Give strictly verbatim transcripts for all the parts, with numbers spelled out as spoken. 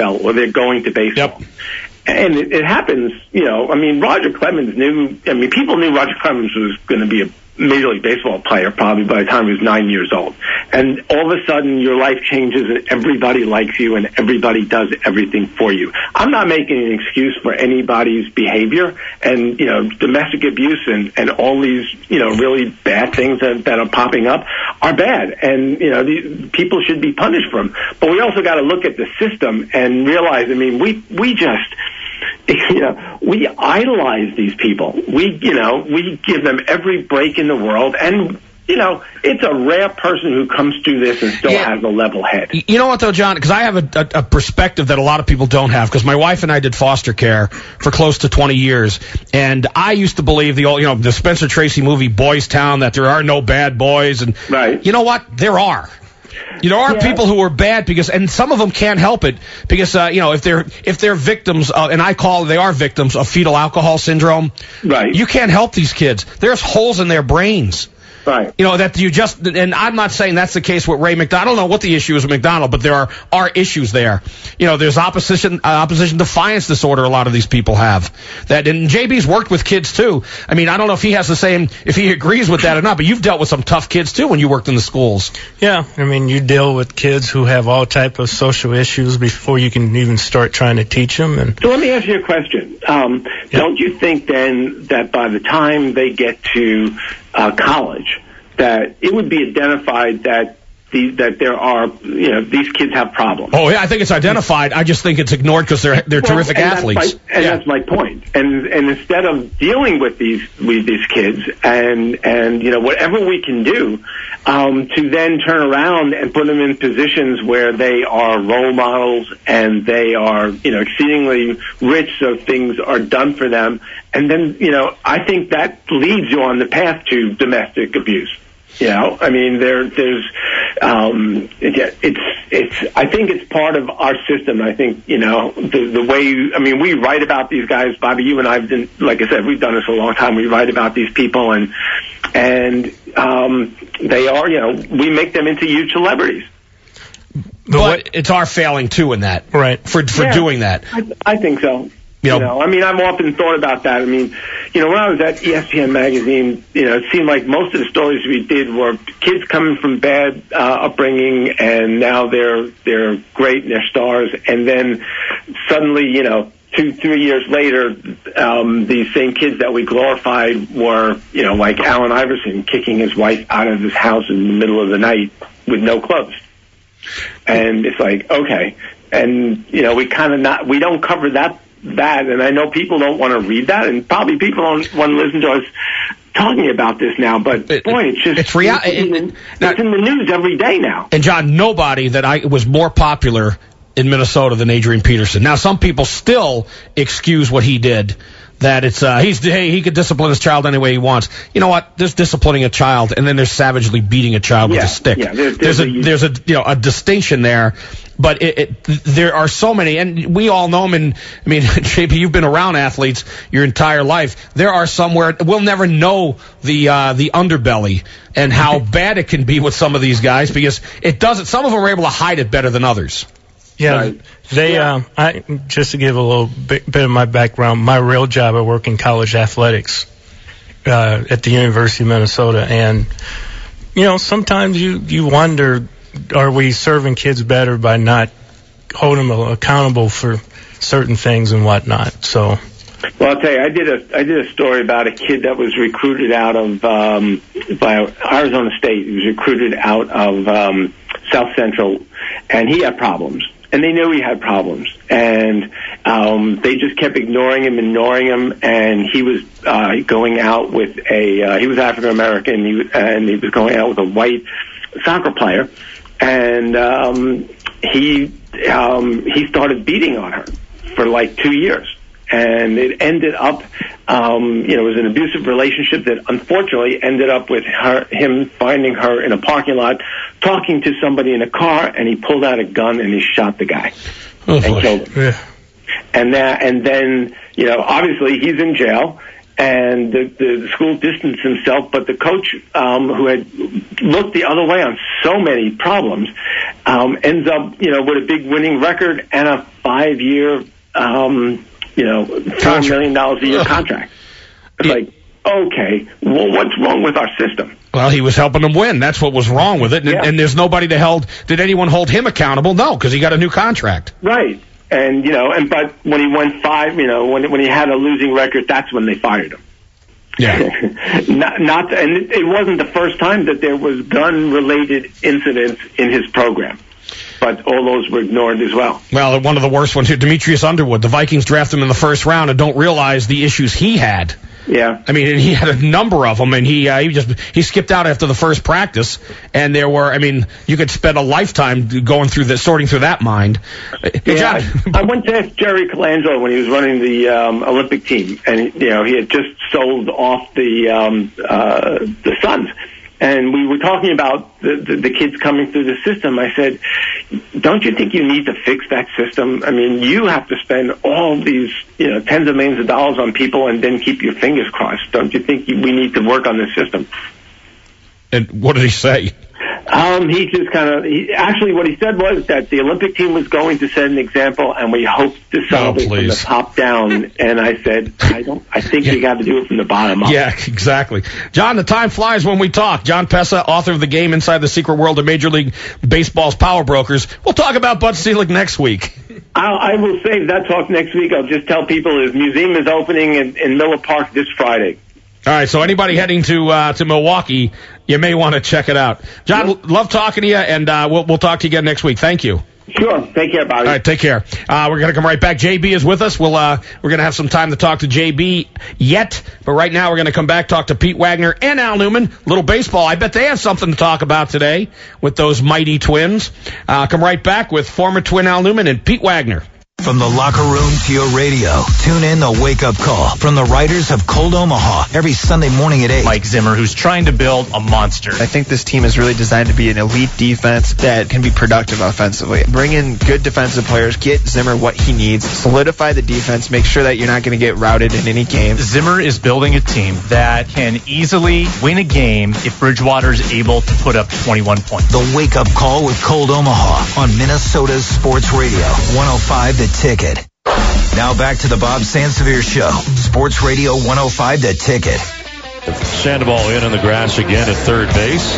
L or they're going to baseball. Yep. And it, it happens, you know, I mean, Roger Clemens knew, I mean, people knew Roger Clemens was going to be a Major League Baseball player probably by the time he was nine years old. And all of a sudden your life changes and everybody likes you and everybody does everything for you. I'm not making an excuse for anybody's behavior, and, you know, domestic abuse and, and all these, you know, really bad things that, that are popping up are bad. And, you know, the, people should be punished for them. But we also got to look at the system and realize, I mean, we, we just, you know, we idolize these people. We, you know, we give them every break in the world, and, you know, it's a rare person who comes through this and still yeah. has a level head. You know what, though, John? Because I have a, a, a perspective that a lot of people don't have, because my wife and I did foster care for close to twenty years, and I used to believe the old, you know, the Spencer Tracy movie Boys Town, that there are no bad boys, and right. you know what? There are. You know, there are yeah. people who are bad because, and some of them can't help it because, uh, you know, if they're if they're victims, of, and I call they are victims of fetal alcohol syndrome. Right. You can't help these kids. There's holes in their brains. Right. You know, that you just, and I'm not saying that's the case with Ray McDonald. I don't know what the issue is with McDonald, but there are, are issues there. You know, there's opposition, uh, opposition defiance disorder a lot of these people have. That, and J B's worked with kids too. I mean, I don't know if he has the same, if he agrees with that or not, but you've dealt with some tough kids too when you worked in the schools. Yeah. I mean, you deal with kids who have all type of social issues before you can even start trying to teach them. And so let me ask you a question. Um, yeah. Don't you think then that by the time they get to uh, college, that it would be identified that the, that there are, you know, these kids have problems? Oh, yeah, I think it's identified. I just think it's ignored because they're they're well, terrific and athletes. That's my, and yeah. that's my point. And and instead of dealing with these with these kids and and you know whatever we can do um, to then turn around and put them in positions where they are role models and they are, you know, exceedingly rich, so things are done for them. And then, you know, I think that leads you on the path to domestic abuse. You know, I mean, there, there's, um, it, it's, it's, I think it's part of our system. I think, you know, the, the way, you, I mean, we write about these guys, Bobby, you and I have been, like I said, we've done this a long time. We write about these people and, and, um, they are, you know, we make them into huge celebrities. But what, it's our failing too in that. Right. For, for yeah, doing that. I, I think so. You know, you know, I mean, I've often thought about that. I mean, you know, when I was at E S P N magazine, you know, it seemed like most of the stories we did were kids coming from bad uh, upbringing, and now they're they're great and they're stars, and then suddenly, you know, two, three years later, um, these same kids that we glorified were, you know, like Allen Iverson kicking his wife out of his house in the middle of the night with no clothes, and it's like, okay, and you know, we kind of not we don't cover that. that and I know people don't want to read that, and probably people don't want to listen to us talking about this now, but it, boy, it's just it's, rea- it's, in, it, it's now, in the news every day now. And John, nobody that I was more popular in Minnesota than Adrian Peterson. Now, some people still excuse what he did, that it's uh he's hey he could discipline his child any way he wants. You know what? There's disciplining a child, and then there's savagely beating a child yeah, with a stick. Yeah, there's, there's, there's a, a there's a you know a distinction there. But it, it, there are so many, and we all know them. And I mean, J P, you've been around athletes your entire life. There are some where we'll never know the uh, the underbelly and how bad it can be with some of these guys, because it doesn't. Some of them are able to hide it better than others. Yeah, right. they. Yeah. Uh, I just to give a little bit, bit of my background. My real job, I work in college athletics uh, at the University of Minnesota, and you know, sometimes you you wonder, are we serving kids better by not holding them accountable for certain things and whatnot? So, well, I'll tell you, I did a I did a story about a kid that was recruited out of um, by Arizona State. He was recruited out of um, South Central, and he had problems, and they knew he had problems, and um, they just kept ignoring him, ignoring him, and he was uh, going out with a uh, he was African American, and he, and he was going out with a white soccer player. And um, he um, he started beating on her for like two years, and it ended up, um, you know, it was an abusive relationship that unfortunately ended up with her, him finding her in a parking lot, talking to somebody in a car, and he pulled out a gun and he shot the guy oh, and boy. killed him. Yeah. And that, and then, you know, obviously he's in jail. and the, the school distanced himself, but the coach, um, who had looked the other way on so many problems, um, ends up, you know, with a big winning record and a five-year, um, you know, four million dollars a year contract. It's like, okay, well, what's wrong with our system? Well, he was helping them win. That's what was wrong with it. And, yeah. and there's nobody to held. Did anyone hold him accountable? No, because he got a new contract. Right. And, you know, and but when he went five, you know, when when he had a losing record, that's when they fired him. Yeah. not, not, and it, it wasn't the first time that there was gun-related incidents in his program. But all those were ignored as well. Well, one of the worst ones here, Demetrius Underwood. The Vikings draft him in the first round and don't realize the issues he had. Yeah. I mean, he had a number of them, and he uh, he just he skipped out after the first practice. And there were, I mean, you could spend a lifetime going through the sorting through that mind. Hey, yeah, John. I, I went to ask Jerry Colangelo when he was running the um, Olympic team, and you know he had just sold off the um, uh, the Suns. And we were talking about the, the, the kids coming through the system. I said, don't you think you need to fix that system? I mean, you have to spend all these, you know, tens of millions of dollars on people and then keep your fingers crossed. Don't you think we need to work on this system? And what did he say? Um, he just kind of, he, actually what he said was that the Olympic team was going to set an example and we hoped to solve oh, it from the top down. And I said, I don't, I think yeah. you got to do it from the bottom up. Yeah, exactly. John, the time flies when we talk. John Pessa, author of The Game Inside the Secret World of Major League Baseball's Power Brokers. We'll talk about Bud Selig next week. I'll, I will save that talk next week. I'll just tell people his museum is opening in, in Miller Park this Friday. All right, so anybody heading to uh, to Milwaukee, you may want to check it out. John, yep. love talking to you, and uh, we'll we'll talk to you again next week. Thank you. Sure. Take care, Bobby. All right, take care. Uh, we're going to come right back. J B is with us. We'll uh, we're going to have some time to talk to J B yet, but right now we're going to come back, talk to Pete Wagner and Al Newman. Little baseball. I bet they have something to talk about today with those mighty Twins. Uh, come right back with former Twin Al Newman and Pete Wagner. From the locker room to your radio, tune in the wake-up call from the writers of Cold Omaha every Sunday morning at eight. Mike Zimmer, who's trying to build a monster. I think this team is really designed to be an elite defense that can be productive offensively. Bring in good defensive players, get Zimmer what he needs, solidify the defense, make sure that you're not going to get routed in any game. Zimmer is building a team that can easily win a game if Bridgewater is able to put up twenty-one points. The wake-up call with Cold Omaha on Minnesota's Sports Radio, one oh five The Ticket. Now back to the Bob Sansevier Show. Sports Radio one oh five The Ticket. Sandoval in on the grass again at third base.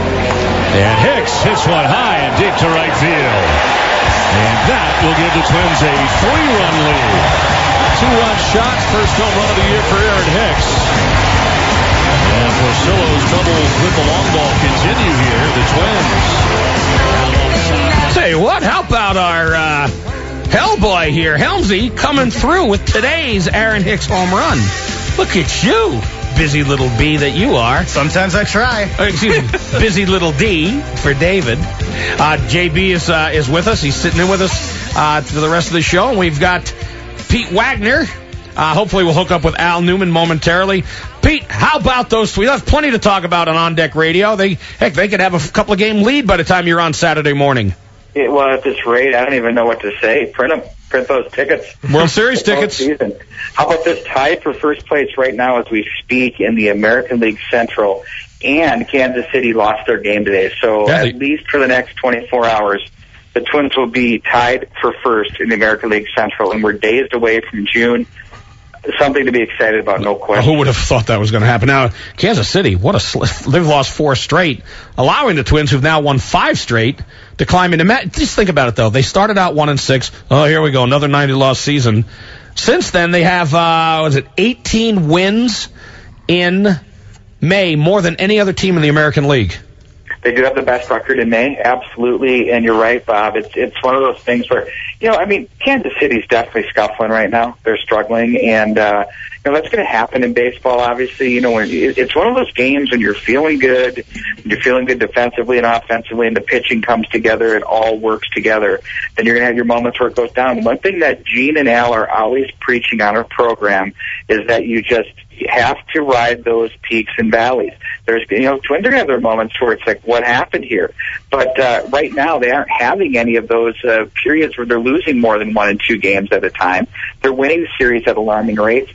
And Hicks hits one high and deep to right field. And that will give the Twins a three-run lead. Two-run shots, first home run of the year for Aaron Hicks. And Porcello's troubles with the long ball continue here. The Twins. Say what? How about our uh, Hellboy here, Helmsy, coming through with today's Aaron Hicks home run. Look at you, busy little B that you are. Sometimes I try. Oh, excuse me, busy little D for David. Uh, J B is uh, is with us. He's sitting in with us uh, for the rest of the show. And we've got Pete Wagner. Uh, hopefully we'll hook up with Al Newman momentarily. Pete, how about those three? That's plenty to talk about on On Deck Radio. They heck, they could have a couple of game lead by the time you're on Saturday morning. It, well, at this rate, I don't even know what to say. Print them. Print those tickets. World Series tickets. How about this? Tied for first place right now as we speak in the American League Central, and Kansas City lost their game today. So yeah, at least for the next twenty-four hours, the Twins will be tied for first in the American League Central, and we're days away from June. Something to be excited about, no question. Who would have thought that was going to happen? Now, Kansas City, what a sl- they've lost four straight, allowing the Twins, who've now won five straight, to climb into. Ma- Just think about it, though. They started out one and six. Oh, here we go, another ninety-loss season. Since then, they have uh, was it eighteen wins in May, more than any other team in the American League. They do have the best record in May, absolutely, and you're right, Bob. It's it's one of those things where, you know, I mean, Kansas City's definitely scuffling right now. They're struggling, and uh, you know that's going to happen in baseball. Obviously, you know, when it's one of those games when you're feeling good, when you're feeling good defensively and offensively, and the pitching comes together, it all works together. Then you're going to have your moments where it goes down. One thing that Gene and Al are always preaching on our program is that you just have to ride those peaks and valleys. There's, you know, Twins are going to have their moments where it's like, what happened here? But uh, right now, they aren't having any of those uh, periods where they're losing more than one and two games at a time. They're winning the series at alarming rates. And you know what?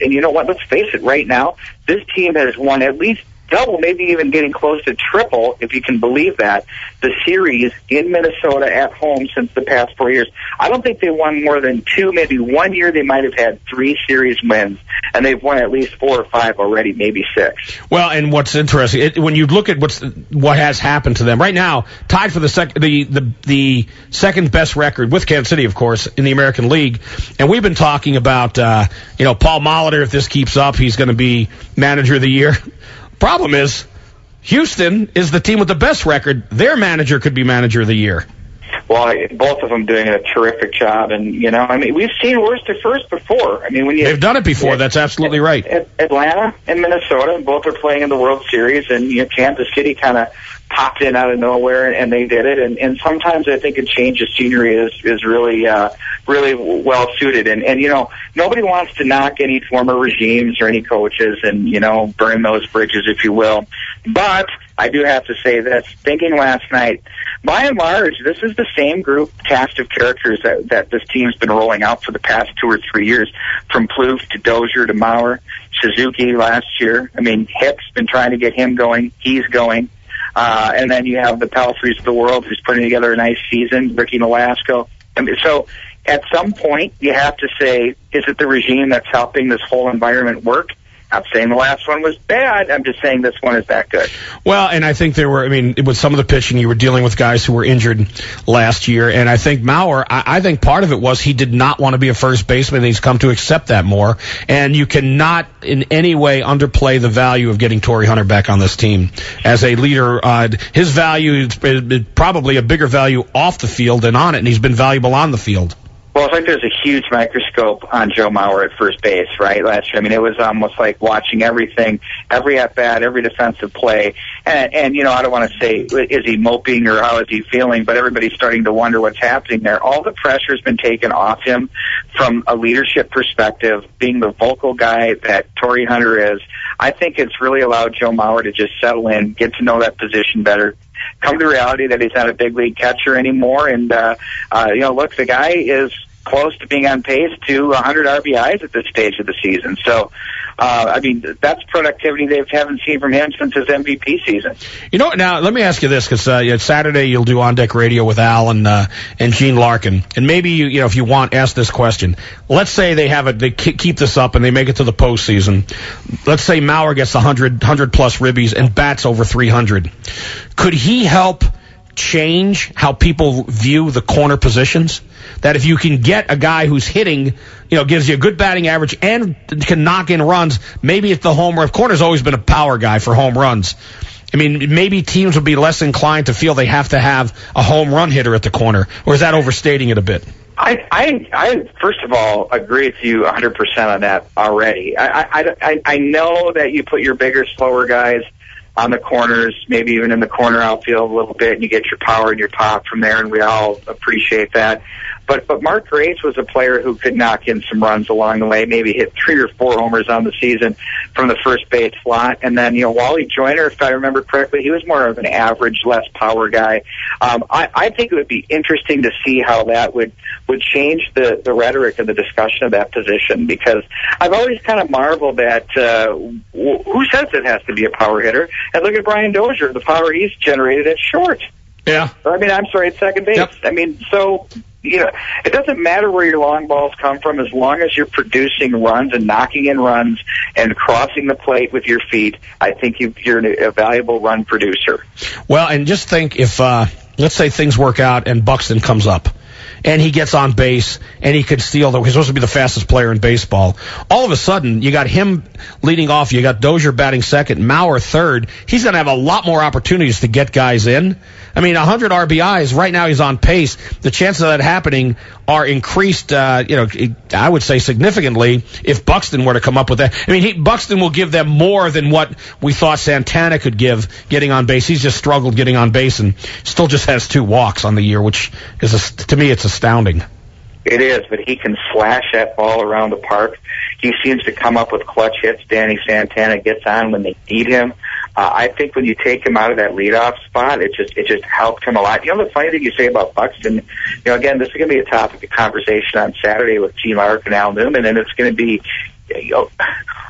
what? Let's face it. Right now, this team has won at least double, maybe even getting close to triple, if you can believe that, the series in Minnesota at home since the past four years. I don't think they won more than two, maybe one year they might have had three series wins, and they've won at least four or five already, maybe six. Well, and what's interesting, it, when you look at what's what has happened to them right now, tied for the sec, the, the the second best record with Kansas City, of course, in the American League, and we've been talking about uh, you know Paul Molitor. If this keeps up, he's going to be manager of the year. Problem is, Houston is the team with the best record. Their manager could be manager of the year. Well, both of them doing a terrific job, and you know, I mean, we've seen worst to first before. I mean, when you they've done it before, that's absolutely right. Atlanta and Minnesota, both are playing in the World Series, and you know, Kansas City kind of popped in out of nowhere, and they did it. And, and sometimes I think a change of scenery is is really uh, really well suited. And and you know, nobody wants to knock any former regimes or any coaches, and you know, burn those bridges, if you will. But I do have to say this, thinking last night, by and large, this is the same group, cast of characters that, that this team's been rolling out for the past two or three years, from Plouffe to Dozier to Mauer, Suzuki last year. I mean, Hicks been trying to get him going. He's going. Uh, and then you have the Pelfreys of the world who's putting together a nice season, Ricky Nolasco. I mean, so at some point, you have to say, is it the regime that's helping this whole environment work? I'm saying the last one was bad. I'm just saying this one is that good. Well, and I think there were, I mean, with some of the pitching, you were dealing with guys who were injured last year. And I think Mauer, I, I think part of it was he did not want to be a first baseman. And he's come to accept that more. And you cannot in any way underplay the value of getting Torrey Hunter back on this team as a leader. Uh, his value is, is probably a bigger value off the field than on it. And he's been valuable on the field. Well, it's like there's a huge microscope on Joe Mauer at first base, right, last year. I mean, it was almost like watching everything, every at-bat, every defensive play. And, and you know, I don't want to say, is he moping or how is he feeling, but everybody's starting to wonder what's happening there. All the pressure's been taken off him from a leadership perspective, being the vocal guy that Torrey Hunter is. I think it's really allowed Joe Mauer to just settle in, get to know that position better, come to reality that he's not a big league catcher anymore. And, uh, uh, you know, look, the guy is close to being on pace to one hundred R B Is at this stage of the season. So, uh, I mean, that's productivity they haven't seen from him since his M V P season. You know, now, let me ask you this, because uh, Saturday you'll do On Deck Radio with Al and uh, and Gene Larkin. And maybe, you, you know, if you want, ask this question. Let's say they have it, they keep this up and they make it to the postseason. Let's say Mauer gets one hundred, one hundred plus ribbies and bats over three hundred. Could he help change how people view the corner positions? That if you can get a guy who's hitting, you know, gives you a good batting average and can knock in runs, maybe if the home run, corner's always been a power guy for home runs. I mean, maybe teams would be less inclined to feel they have to have a home run hitter at the corner, or is that overstating it a bit? I, I, I first of all, agree with you one hundred percent on that already. I, I, I, I know that you put your bigger, slower guys on the corners, maybe even in the corner outfield a little bit, and you get your power and your pop from there, and we all appreciate that. But but Mark Grace was a player who could knock in some runs along the way, maybe hit three or four homers on the season from the first base slot. And then, you know, Wally Joyner, if I remember correctly, he was more of an average, less power guy. Um, I, I think it would be interesting to see how that would, would change the, the rhetoric and the discussion of that position, because I've always kind of marveled at uh, who says it has to be a power hitter. And look at Brian Dozier, the power he's generated at short. Yeah. I mean, I'm sorry, at second base. Yep. I mean, so, you know, it doesn't matter where your long balls come from as long as you're producing runs and knocking in runs and crossing the plate with your feet. I think you, you're a valuable run producer. Well, and just think if, uh, let's say things work out and Buxton comes up and he gets on base and he could steal, the, he's supposed to be the fastest player in baseball. All of a sudden, you got him leading off, you got Dozier batting second, Mauer third. He's going to have a lot more opportunities to get guys in. I mean, one hundred R B Is, right now he's on pace. The chances of that happening are increased, uh, you know, I would say significantly if Buxton were to come up with that. I mean, he, Buxton will give them more than what we thought Santana could give getting on base. He's just struggled getting on base and still just has two walks on the year, which is, a, to me, it's astounding. It is, but he can slash that ball around the park. He seems to come up with clutch hits. Danny Santana gets on when they need him. Uh, I think when you take him out of that leadoff spot, it just it just helped him a lot. You know, the funny thing you say about Buxton, you know, again, this is going to be a topic of conversation on Saturday with Gene Larkin and Al Newman, and it's going to be, you know,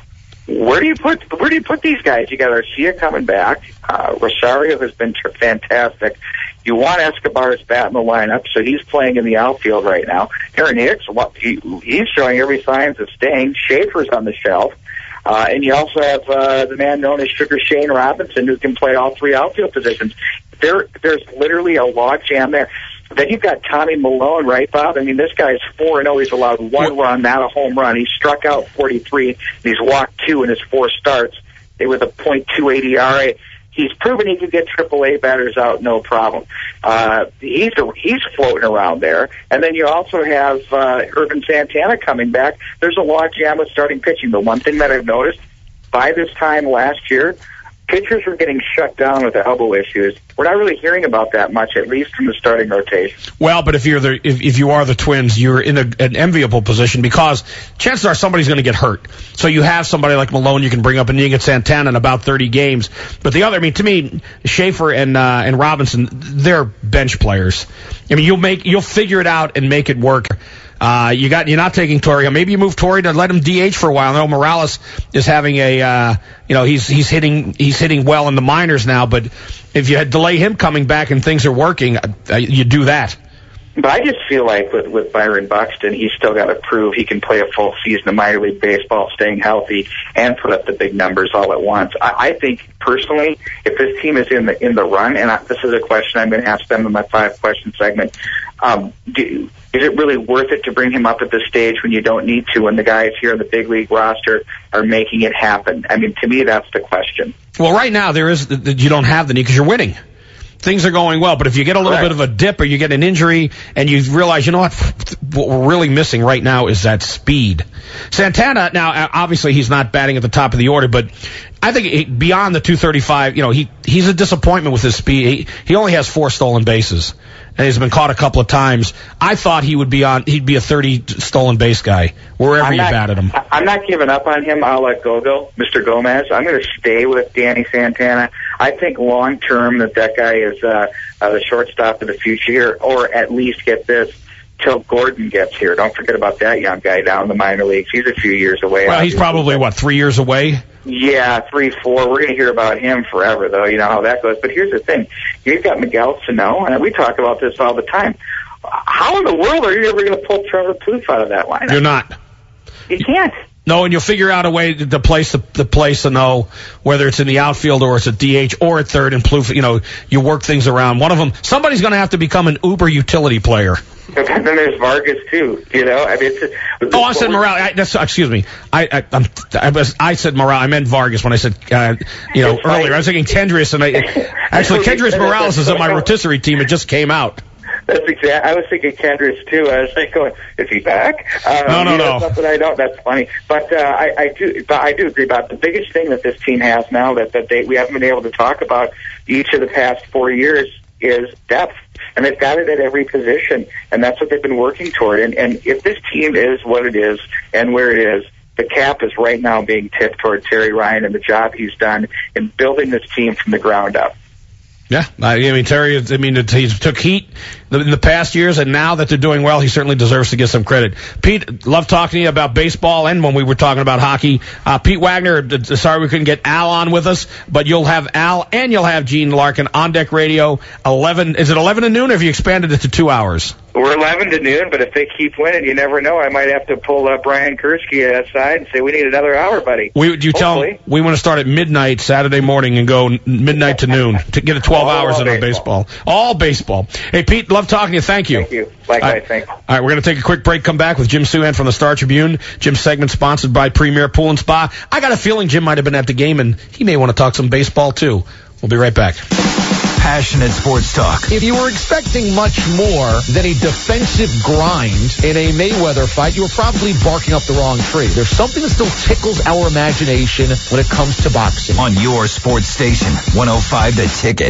where do you put where do you put these guys? You got Arcia coming back. Uh, Rosario has been ter- fantastic. You want Escobar's bat in the lineup, so he's playing in the outfield right now. Aaron Hicks, what, he, he's showing every signs of staying. Schaefer's on the shelf. Uh, and you also have uh, the man known as Sugar Shane Robinson, who can play all three outfield positions. There, there's literally a log jam there. Then you've got Tommy Malone, right, Bob? I mean, this guy's four and oh. He's allowed one run, not a home run. He struck out forty-three, and he's walked two in his four starts. They with a point two eight E R A. He's proven he can get triple A batters out, no problem. Uh, he's a, he's floating around there. And then you also have uh, Irvin Santana coming back. There's a logjam with starting pitching. The one thing that I've noticed, by this time last year, pitchers were getting shut down with elbow issues. We're not really hearing about that much, at least from the starting rotation. Well, but if you're the if, if you are the Twins, you're in a, an enviable position because chances are somebody's going to get hurt. So you have somebody like Malone you can bring up, and you get Santana in about thirty games. But the other, I mean, to me, Schaefer and uh, and Robinson, they're bench players. I mean, you'll make you'll figure it out and make it work. Uh, you got, you're not taking Torre. Maybe you move Torre to let him D H for a while. I know Morales is having a, uh, you know, he's, he's hitting, he's hitting well in the minors now, but if you delay him coming back and things are working, uh, you do that. But I just feel like with, with Byron Buxton, he's still got to prove he can play a full season of minor league baseball, staying healthy, and put up the big numbers all at once. I, I think, personally, if this team is in the in the run, and I, this is a question I'm going to ask them in my five-question segment, um, do, is it really worth it to bring him up at this stage when you don't need to, when the guys here in the big league roster are making it happen? I mean, to me, that's the question. Well, right now, there is you don't have the need because you're winning. Things are going well, but if you get a little Correct. bit of a dip or you get an injury and you realize, you know what, what we're really missing right now is that speed. Santana, now, obviously he's not batting at the top of the order, but I think he, beyond the two thirty-five, you know, he he's a disappointment with his speed. He, he only has four stolen bases, and he's been caught a couple of times. I thought he would be on, he'd be a thirty stolen base guy, wherever I'm you not, batted him. I'm not giving up on him. I'll let Gogo, Mister Gomez. I'm going to stay with Danny Santana. I think long term that that guy is uh, uh, the shortstop of the future, or at least get this till Gordon gets here. Don't forget about that young guy down in the minor leagues. He's a few years away. Well, he's probably, what, three years away? Yeah, three, four. We're going to hear about him forever, though. You know how that goes. But here's the thing. You've got Miguel Sano, and we talk about this all the time. How in the world are you ever going to pull Trevor Plouffe out of that lineup? You're not. You can't. No, and you'll figure out a way to place the, the place to know whether it's in the outfield or it's at D H or at third and Plouffe. You know, you work things around. One of them, somebody's going to have to become an uber utility player. And then there's Vargas too. You know, I mean, it's, it's oh, I said Morales. I, that's, excuse me. I I, I'm, I was I said Morales. I meant Vargas when I said uh, you know earlier. I was thinking Kendrys, and I actually Kendrys Morales is on my rotisserie team. It just came out. That's exact. I was thinking Kendrys too. I was like, going, is he back? Um, no, no, you know, no. Something I don't. That's funny. But uh, I, I do. But I do agree about the biggest thing that this team has now that that they we haven't been able to talk about each of the past four years is depth, and they've got it at every position, and that's what they've been working toward. And and if this team is what it is and where it is, the cap is right now being tipped toward Terry Ryan and the job he's done in building this team from the ground up. Yeah, I mean, Terry, I mean, he took heat in the past years, and now that they're doing well, he certainly deserves to get some credit. Pete, love talking to you about baseball and when we were talking about hockey. Uh, Pete Wagner, sorry we couldn't get Al on with us, but you'll have Al and you'll have Gene Larkin on Deck Radio. eleven, is it eleven to noon, or have you expanded it to two hours? We're eleven to noon, but if they keep winning, you never know. I might have to pull uh, Brian Kursky aside and say, we need another hour, buddy. We, you tell him we want to start at midnight Saturday morning and go midnight to noon to get a twelve hours in on baseball. All baseball. Hey, Pete, love talking to you. Thank you. Thank you. Likewise, right. thanks. All right, we're going to take a quick break, come back with Jim Souhan from the Star Tribune. Jim's segment sponsored by Premier Pool and Spa. I got a feeling Jim might have been at the game, and he may want to talk some baseball, too. We'll be right back. Passionate sports talk. If you were expecting much more than a defensive grind in a Mayweather fight, you were probably barking up the wrong tree. There's something that still tickles our imagination when it comes to boxing. On your sports station, one oh five The Ticket.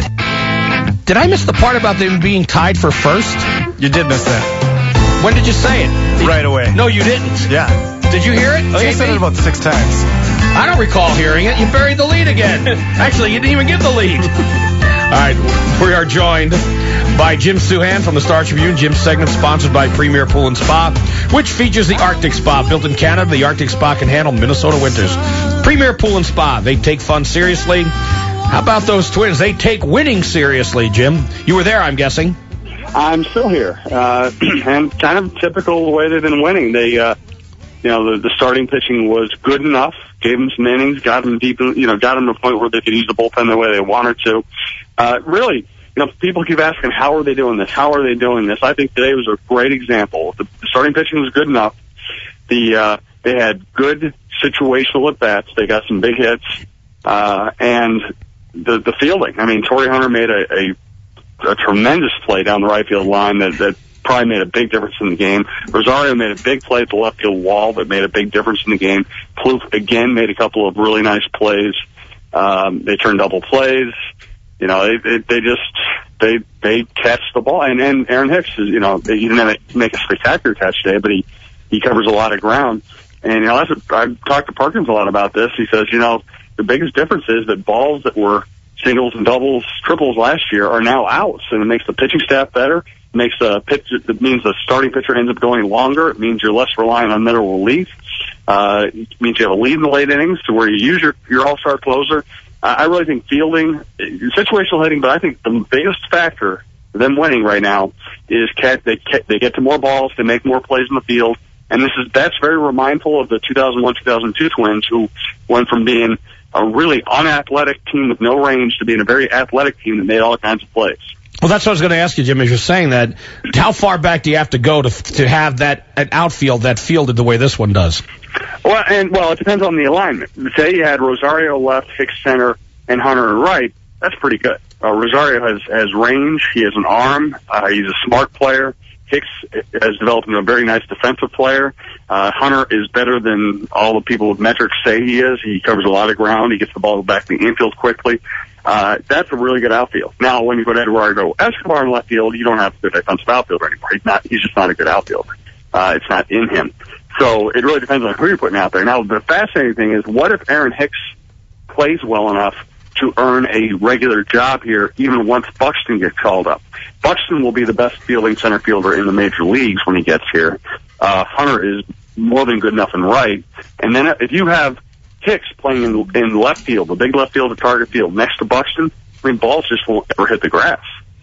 Did I miss the part about them being tied for first? You did miss that. When did you say it? Right away. No, you didn't. Yeah. Did you hear it? I think I said it about six times. I don't recall hearing it. You buried the lead again. Actually, you didn't even get the lead. All right, we are joined by Jim Souhan from the Star Tribune. Jim's segment sponsored by Premier Pool and Spa, which features the Arctic Spa. Built in Canada, the Arctic Spa can handle Minnesota winters. Premier Pool and Spa. They take fun seriously. How about those Twins? They take winning seriously, Jim. You were there, I'm guessing. I'm still here. Uh, and kind of typical the way they've been winning. They, uh, you know, the, the starting pitching was good enough, gave them some innings, got them deep, you know, got them to a point where they could use the bullpen the way they wanted to. Uh, really, you know, people keep asking, how are they doing this? How are they doing this? I think today was a great example. The, the starting pitching was good enough. The, uh, they had good situational at-bats. They got some big hits. Uh, and the, the fielding. I mean, Torrey Hunter made a, a a tremendous play down the right field line that, that probably made a big difference in the game. Rosario made a big play at the left field wall that made a big difference in the game. Plouffe, again, made a couple of really nice plays. Um, they turned double plays. You know, they, they, they just, they, they catch the ball. And, and Aaron Hicks is, you know, he didn't have to make a spectacular catch today, but he, he covers a lot of ground. And, you know, that's what, I've talked to Parkins a lot about this. He says, you know, the biggest difference is that balls that were singles and doubles, triples last year are now outs, and it makes the pitching staff better. It makes the pitch. It means the starting pitcher ends up going longer. It means you're less reliant on middle relief. Uh, it means you have a lead in the late innings to where you use your your all-star closer. Uh, I really think fielding, situational hitting, but I think the biggest factor for them winning right now is cat, they they get to more balls, they make more plays in the field, and this is that's very remindful of the two thousand one two thousand two Twins, who went from being a really unathletic team with no range to being a very athletic team that made all kinds of plays. Well, that's what I was going to ask you, Jim, as you're saying that. How far back do you have to go to to have that an outfield that fielded the way this one does? Well, and well, it depends on the alignment. Say you had Rosario left, Hicks center, and Hunter in right. That's pretty good. Uh, Rosario has has range. He has an arm. Uh, he's a smart player. Hicks has developed into a very nice defensive player. Uh, Hunter is better than all the people with metrics say he is. He covers a lot of ground. He gets the ball back in the infield quickly. Uh, that's a really good outfield. Now, when you go to Eduardo Escobar in left field, you don't have a good defensive outfielder anymore. He's not, he's just not a good outfielder. Uh, it's not in him. So it really depends on who you're putting out there. Now, the fascinating thing is, what if Aaron Hicks plays well enough to earn a regular job here, even once Buxton gets called up? Buxton will be the best fielding center fielder in the major leagues when he gets here. Uh, Hunter is more than good enough in right. And then if you have Hicks playing in, in left field, the big left field, the target field, next to Buxton, I mean, balls just won't ever hit the grass.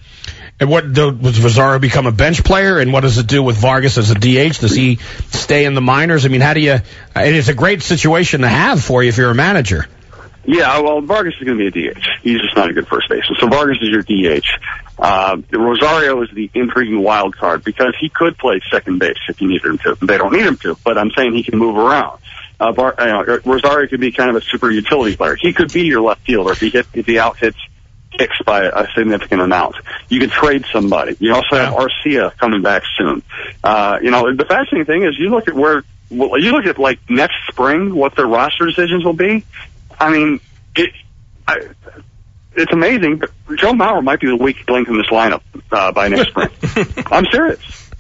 And what does Rosario become a bench player? And what does it do with Vargas as a D H? Does he stay in the minors? I mean, how do you? It's a great situation to have for you if you're a manager. Yeah, well, Vargas is going to be a D H. He's just not a good first baseman. So Vargas is your D H. Uh, Rosario is the intriguing wild card because he could play second base if you needed him to. They don't need him to, but I'm saying he can move around. Uh, Bar, uh, Rosario could be kind of a super utility player. He could be your left fielder if he hit, if he out hits Hicks by a significant amount. You could trade somebody. You also have Arcia coming back soon. Uh, you know, the fascinating thing is you look at where, well, you look at like next spring, what their roster decisions will be. I mean, it, I, it's amazing, but Joe Mauer might be the weak link in this lineup uh, by next spring. I'm serious.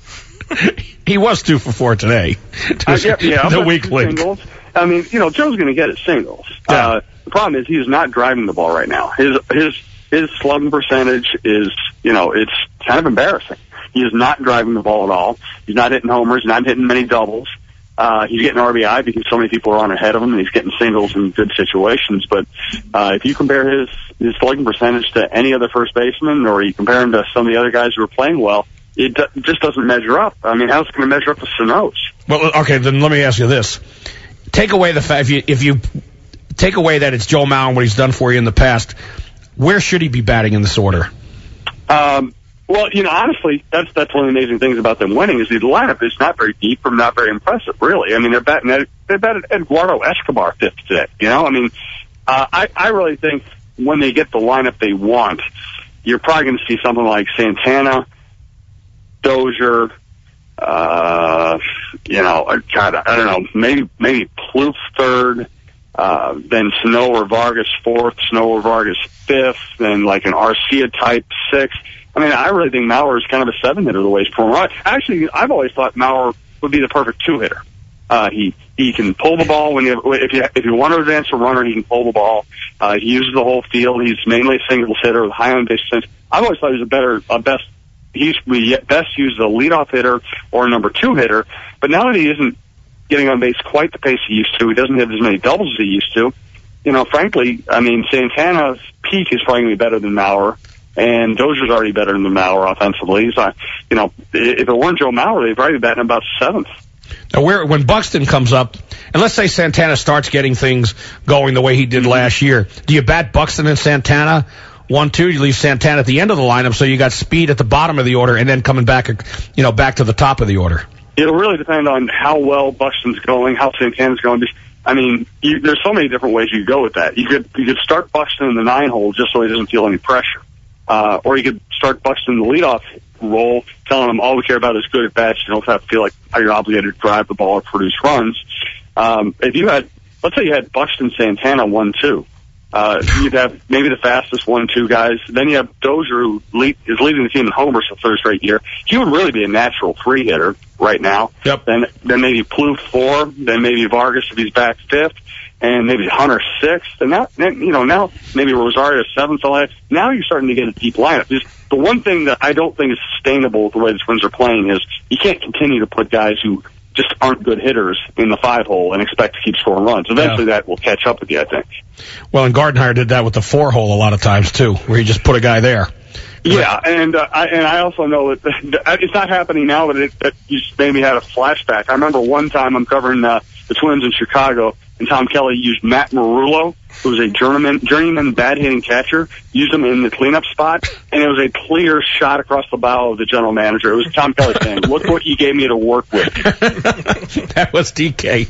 He was two for four today. Uh, yeah, yeah, the weak link. Singles. I mean, you know, Joe's going to get his singles. Yeah. Uh, the problem is he's not driving the ball right now. His his his slugging percentage is, you know, it's kind of embarrassing. He is not driving the ball at all. He's not hitting homers, not hitting many doubles. Uh, he's getting R B I because so many people are on ahead of him, and he's getting singles in good situations. But uh, if you compare his his slugging percentage to any other first baseman, or you compare him to some of the other guys who are playing well, it d- just doesn't measure up. I mean, how's it going to measure up to Sano's? Well, okay, then let me ask you this: take away the fact if you if you take away that it's Joe Mauer and what he's done for you in the past, where should he be batting in this order? Um. Well, you know, honestly, that's that's one of the amazing things about them winning is the lineup is not very deep or not very impressive, really. I mean, they're batting they batted Eduardo Escobar fifth today. You know, I mean, uh, I I really think when they get the lineup they want, you're probably going to see something like Santana, Dozier, uh, you know, God, I don't know, maybe maybe Plouffe third, uh, then Sano or Vargas fourth, Sano or Vargas fifth, then like an Arcia type sixth. I mean, I really think Mauer is kind of a seven-hitter the way he's performing. Actually, I've always thought Mauer would be the perfect two-hitter. Uh, he he can pull the ball when you if you if you want to advance a runner, he can pull the ball. Uh, he uses the whole field. He's mainly a singles hitter with high on base sense. I've always thought he was a better, a best. He's we best used a leadoff hitter or a number two hitter. But now that he isn't getting on base quite the pace he used to. He doesn't hit as many doubles as he used to. You know, frankly, I mean, Santana's peak is probably going to be better than Maurer, and Dozier's already better than Maurer offensively. He's not, you know, if it weren't Joe Mauer, they'd probably be batting about seventh. Now, where, when Buxton comes up, and let's say Santana starts getting things going the way he did last year, do you bat Buxton and Santana one two? You leave Santana at the end of the lineup, so you got speed at the bottom of the order, and then coming back, you know, back to the top of the order. It'll really depend on how well Buxton's going, how Santana's going. I mean, you, there's so many different ways you could go with that. You could you could start Buxton in the nine hole just so he doesn't feel any pressure, uh, or you could start Buxton in the leadoff role, telling him all we care about is good at bats. You don't have to feel like you're obligated to drive the ball or produce runs. Um, if you had, let's say you had Buxton Santana one two, uh, you'd have maybe the fastest one two guys. Then you have Dozier, who lead, is leading the team in homers for the third straight year. He would really be a natural three hitter right now. Yep. Then then maybe Plouffe four. Then maybe Vargas if he's back fifth. And maybe Hunter sixth. And now, you know, now maybe Rosario seventh. Now you're starting to get a deep lineup. Just the one thing that I don't think is sustainable with the way the Twins are playing is you can't continue to put guys who just aren't good hitters in the five hole and expect to keep scoring runs. Eventually yeah. that will catch up with you, I think. Well, and Gardenhire did that with the four hole a lot of times too, where he just put a guy there. Yeah, and uh, I and I also know that it's not happening now, but it, it you just maybe had a flashback. I remember one time I'm covering uh, the Twins in Chicago, and Tom Kelly used Matt Marullo, who was a journeyman, journeyman bad-hitting catcher, used him in the cleanup spot, and it was a clear shot across the bow of the general manager. It was Tom Kelly saying, "Look what he gave me to work with." That was T K.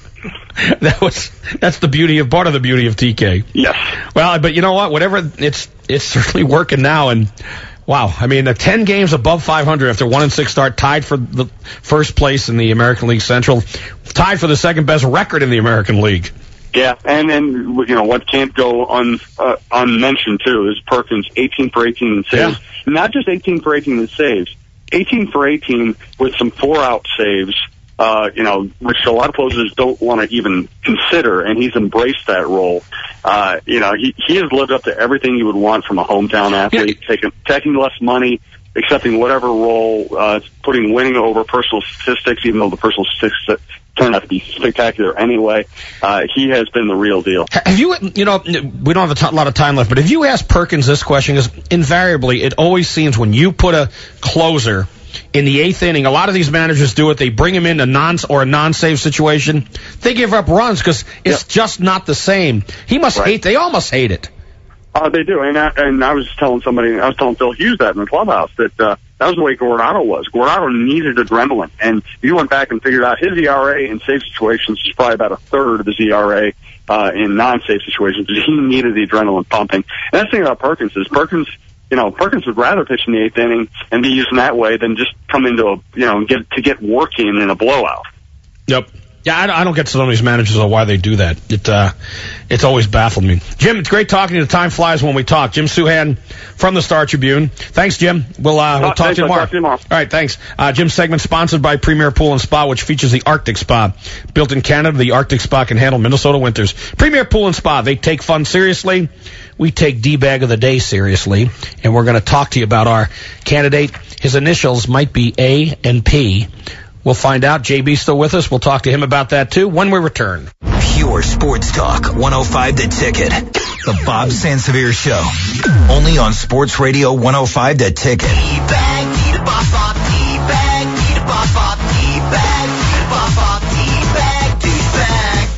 That was that's the beauty of part of the beauty of T K. Yes. Well, but you know what? Whatever, it's it's certainly working now. And wow, I mean, uh, ten games above five hundred after one and six start, tied for the first place in the American League Central, tied for the second best record in the American League. Yeah, and and you know what can't go un uh, unmentioned too is Perkins, eighteen for eighteen in saves. Yeah. Not just eighteen for eighteen in saves, eighteen for eighteen with some four out saves. Uh, you know, which a lot of closers don't want to even consider, and he's embraced that role. Uh, you know, he, he has lived up to everything you would want from a hometown athlete, yeah. taking, taking less money, accepting whatever role, uh, putting winning over personal statistics, even though the personal statistics turned out to be spectacular anyway. Uh, he has been the real deal. Have you, you know, we don't have a lot of time left, but have you asked Perkins this question? Because invariably, it always seems when you put a closer in the eighth inning, a lot of these managers do it. They bring him in a non or a non-save situation. They give up runs because it's yep. just not the same. He must right. hate. They all must hate it. Uh, they do, and I, and I was just telling somebody, I was telling Phil Hughes that in the clubhouse that uh, that was the way Guardado was. Guardado needed adrenaline, and you went back and figured out his E R A in save situations is probably about a third of his E R A uh, in non-save situations. He needed the adrenaline pumping. And that's the thing about Perkins is Perkins. You know, Perkins would rather pitch in the eighth inning and be used in that way than just come into a, you know, get to get working in a blowout. Yep. Yeah, I, I don't get some of these managers or why they do that. It uh, it's always baffled me. Jim, it's great talking to you. Time flies when we talk. Jim Souhan from the Star Tribune. Thanks, Jim. We'll uh, we'll talk, thanks, to you tomorrow. talk to you tomorrow. All right, thanks. Uh, Jim's segment sponsored by Premier Pool and Spa, which features the Arctic Spa. Built in Canada, the Arctic Spa can handle Minnesota winters. Premier Pool and Spa, they take fun seriously. We take D-Bag of the Day seriously, and we're going to talk to you about our candidate. His initials might be A and P. We'll find out. J B's still with us. We'll talk to him about that, too, when we return. Pure Sports Talk, one oh five The Ticket. The Bob Sansevier Show. Only on Sports Radio one oh five The Ticket. D-Bag, D-Bop-Bop, D-Bag, D-Bop-Bop, D-Bag, D-Bop-Bop, D-Bag, D-Bag.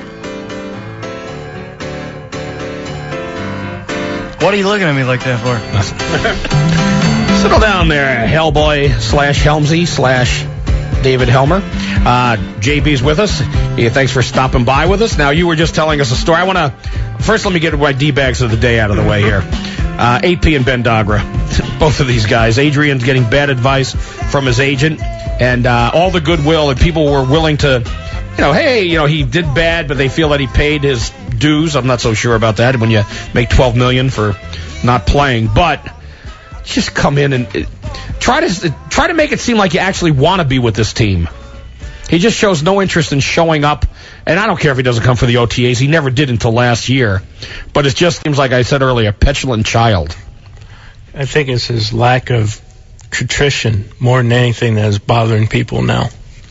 What are you looking at me like that for? Settle down there, Hellboy slash Helmsy slash David Helmer. Uh, J B's with us. Yeah, thanks for stopping by with us. Now, you were just telling us a story. I want to, first let me get my D-Bags of the day out of the way here. Uh, A P and Ben Dogra, both of these guys. Adrian's getting bad advice from his agent, and uh, all the goodwill, and people were willing to, you know, hey, you know, he did bad, but they feel that he paid his dues. I'm not so sure about that when you make twelve million dollars for not playing, but just come in and try to try to make it seem like you actually want to be with this team. He just shows no interest in showing up, and I don't care if he doesn't come for the O T As. He never did until last year. But it just seems like I said earlier, a petulant child. I think it's his lack of contrition more than anything that is bothering people now.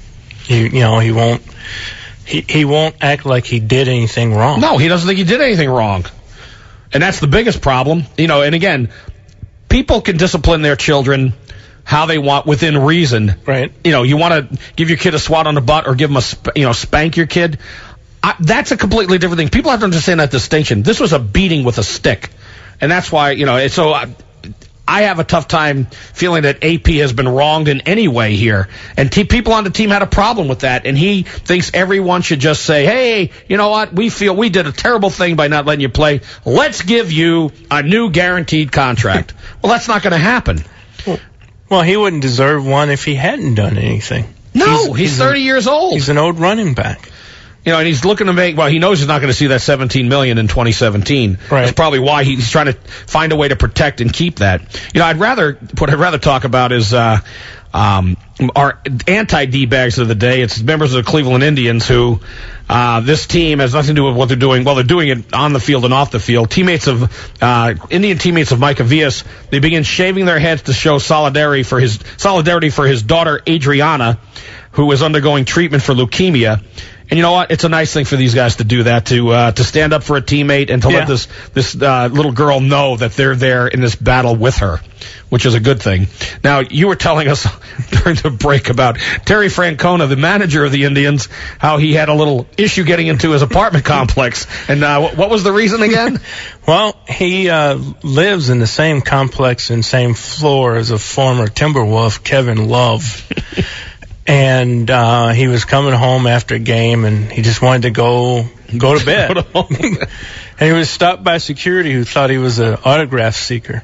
You, you know, he won't he, he won't act like he did anything wrong. No, he doesn't think he did anything wrong. And that's the biggest problem. You know, and again, people can discipline their children how they want within reason. Right. You know, you want to give your kid a swat on the butt or give him a, sp- you know, spank your kid. I, that's a completely different thing. People have to understand that distinction. This was a beating with a stick. And that's why, you know, so I, I have a tough time feeling that A P has been wronged in any way here. And t- people on the team had a problem with that. And he thinks everyone should just say, hey, you know what? We feel we did a terrible thing by not letting you play. Let's give you a new guaranteed contract. Well, that's not going to happen. Well, he wouldn't deserve one if he hadn't done anything. No, he's, he's thirty a, years old. He's an old running back. You know, and he's looking to make, well, he knows he's not going to see that seventeen million dollars in twenty seventeen. Right. That's probably why he's trying to find a way to protect and keep that. You know, I'd rather, what I'd rather talk about is, uh, um, our anti-D-bags of the day. It's members of the Cleveland Indians who, uh, this team has nothing to do with what they're doing. Well, they're doing it on the field and off the field. Teammates of, uh, Indian teammates of Mike Avias, they begin shaving their heads to show solidarity for his, solidarity for his daughter, Adriana, who is undergoing treatment for leukemia. And you know what? It's a nice thing for these guys to do that, to uh, to stand up for a teammate and to yeah. let this this uh, little girl know that they're there in this battle with her, which is a good thing. Now, you were telling us during the break about Terry Francona, the manager of the Indians, how he had a little issue getting into his apartment complex. And uh, what was the reason again? Well, he uh, lives in the same complex and same floor as a former Timberwolf, Kevin Love. And uh, he was coming home after a game, and he just wanted to go go to bed. And he was stopped by security who thought he was an autograph seeker.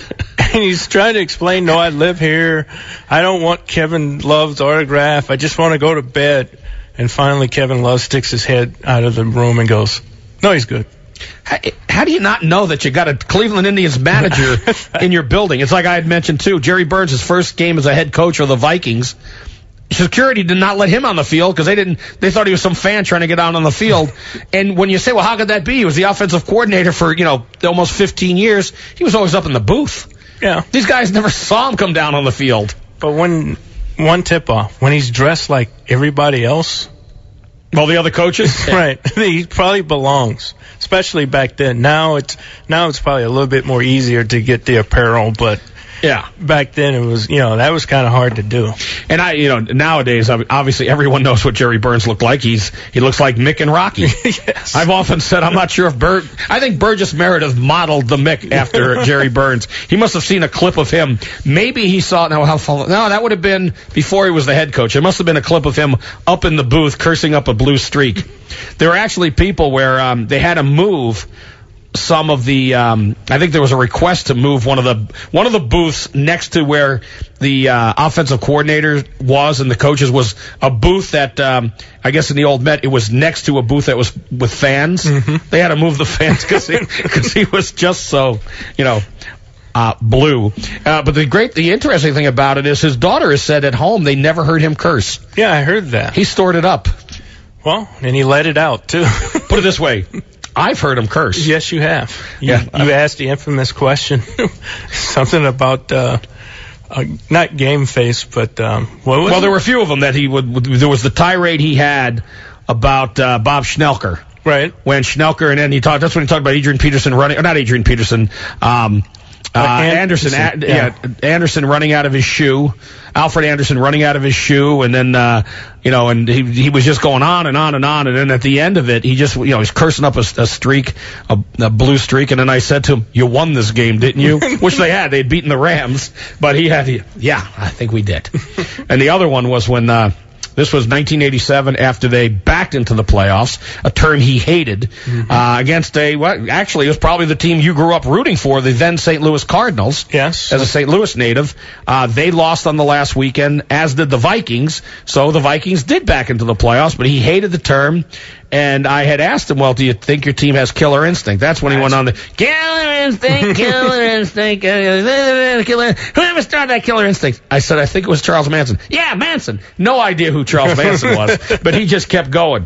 And he's trying to explain, no, I live here. I don't want Kevin Love's autograph. I just want to go to bed. And finally, Kevin Love sticks his head out of the room and goes, no, he's good. How, how do you not know that you got a Cleveland Indians manager in your building? It's like I had mentioned, too. Jerry Burns, his first game as a head coach of the Vikings, security did not let him on the field because they didn't. They thought he was some fan trying to get out on the field. And when you say, well, how could that be? He was the offensive coordinator for, you know, almost fifteen years. He was always up in the booth. Yeah. These guys never saw him come down on the field. But when one tip-off, when he's dressed like everybody else. Well, the other coaches? Right. He probably belongs, especially back then. Now it's now it's probably a little bit more easier to get the apparel, but yeah, back then it was, you know, that was kind of hard to do. And I, you know, nowadays, obviously everyone knows what Jerry Burns looked like. He's he looks like Mick and Rocky. Yes. I've often said I'm not sure if Bur I think Burgess Meredith modeled the Mick after Jerry Burns. He must have seen a clip of him. Maybe he saw no how no that would have been before he was the head coach. It must have been a clip of him up in the booth cursing up a blue streak. There were actually people where um, they had to move some of the um I think there was a request to move one of the one of the booths next to where the uh, offensive coordinator was and the coaches was a booth that um I guess in the old Met it was next to a booth that was with fans. Mm-hmm. They had to move the fans because he, cause he was just so, you know, uh blue. Uh, but the great the interesting thing about it is his daughter has said at home they never heard him curse. Yeah, I heard that. He stored it up. Well, and he let it out too. Put it this way, I've heard him curse. Yes, you have. You, yeah, you asked the infamous question, something about uh, uh, not game face, but um, what was well, it? there were a few of them that he would. There was the tirade he had about uh, Bob Schnelker, right? When Schnelker and then he talked. That's when he talked about Adrian Peterson running, or not Adrian Peterson. Um, Uh, uh, Anderson, Anderson a, yeah. yeah, Anderson running out of his shoe, Alfred Anderson running out of his shoe, and then, uh, you know, and he he was just going on and on and on, and then at the end of it, he just, you know, he's cursing up a, a streak, a, a blue streak, and then I said to him, "You won this game, didn't you?" Which they had, they'd beaten the Rams, but he had, yeah, I think we did. And the other one was when. Uh, This was nineteen eighty-seven after they backed into the playoffs, a term he hated, mm-hmm. uh, against a, well, actually, it was probably the team you grew up rooting for, the then Saint Louis Cardinals. Yes. As a Saint Louis native. Uh, they lost on the last weekend, as did the Vikings. So the Vikings did back into the playoffs, but he hated the term. And I had asked him, well, do you think your team has killer instinct? That's when he went on the killer instinct, killer instinct, killer. Whoever started that killer instinct? I said, I think it was Charles Manson. Yeah, Manson. No idea who Charles Manson was, but he just kept going.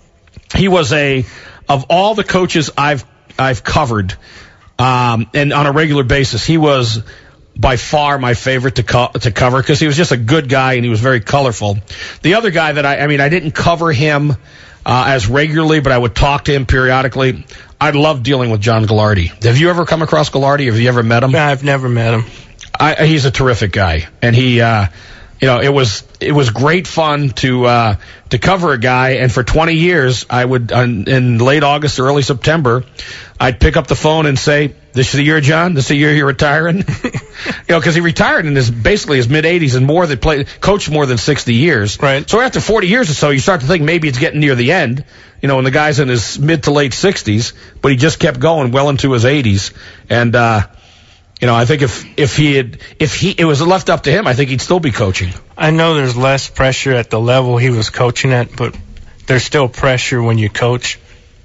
He was a, of all the coaches I've I've covered, um, and on a regular basis, he was by far my favorite to co- to cover because he was just a good guy and he was very colorful. The other guy that I, I mean, I didn't cover him uh, as regularly, but I would talk to him periodically. I love dealing with John Gallardi. Have you ever come across Gallardi? Have you ever met him? No, I've never met him. I, he's a terrific guy, and he, uh, you know, it was it was great fun to uh, to cover a guy. And for twenty years, I would uh, in late August, early September, I'd pick up the phone and say, "This is the year, John. This is the year you're retiring." You know, because he retired in his basically his mid eighties and more than played coached more than sixty years. Right. So after forty years or so, you start to think maybe it's getting near the end. You know, and the guy's in his mid to late sixties, but he just kept going well into his eighties, and. uh You know, I think if if he had if he it was left up to him, I think he'd still be coaching. I know there's less pressure at the level he was coaching at, but there's still pressure when you coach.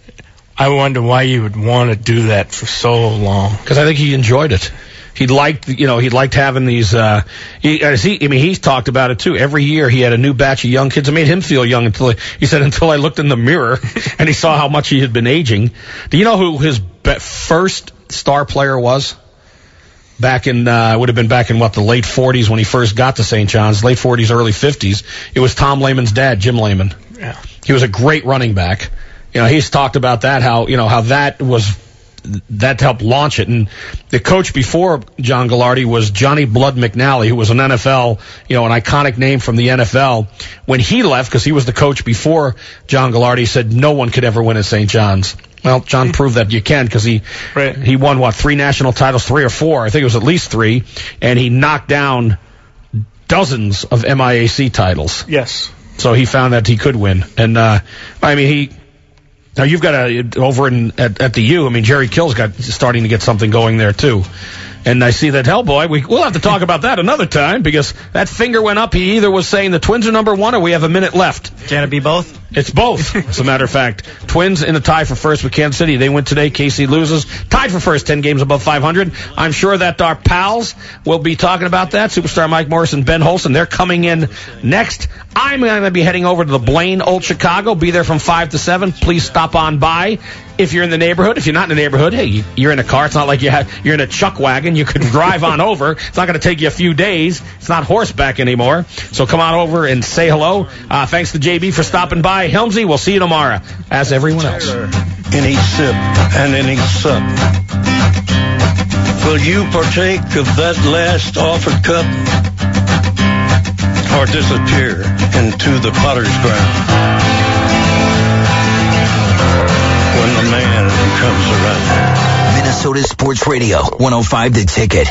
I wonder why you would want to do that for so long. Because I think he enjoyed it. He liked, you know, he liked having these. Uh, he, as he, I mean, he's talked about it too. Every year he had a new batch of young kids. It made him feel young until he, he said until I looked in the mirror and he saw how much he had been aging. Do you know who his be- first star player was? Back in, uh, would have been back in what, the late forties when he first got to Saint John's, late forties, early fifties. It was Tom Lehman's dad, Jim Lehman. Yeah. He was a great running back. You know, he's talked about that, how, you know, how that was, that helped launch it. And the coach before John Gallardi was Johnny Blood McNally, who was an N F L, you know, an iconic name from the N F L. When he left, because he was the coach before John Gallardi, he said no one could ever win at Saint John's. Well, John proved that you can because he right. he won, what, three national titles, three or four. I think it was at least three. And he knocked down dozens of M I A C titles. Yes. So he found that he could win. And, uh, I mean, he... Now, you've got a... Over in at, at the U, I mean, Jerry Kill's got starting to get something going there, too. And I see that Hellboy, we, we'll have to talk about that another time because that finger went up. He either was saying the Twins are number one or we have a minute left. Can it be both? It's both, as a matter of fact. Twins in a tie for first with Kansas City. They win today. K C loses. Tied for first, ten games above five hundred. I'm sure that our pals will be talking about that. Superstar Mike Morris and Ben Holson, they're coming in next. I'm going to be heading over to the Blaine Old Chicago. Be there from five to seven. Please stop on by. If you're in the neighborhood, if you're not in the neighborhood, hey, you're in a car. It's not like you have, you're in a chuck wagon. You can drive on over. It's not going to take you a few days. It's not horseback anymore. So come on over and say hello. Uh, thanks to J B for stopping by. Helmsy, we'll see you tomorrow, as everyone else. Any sip and any sup. Will you partake of that last offered cup or disappear into the potter's ground when the man comes around? Minnesota Sports Radio, one oh five The Ticket.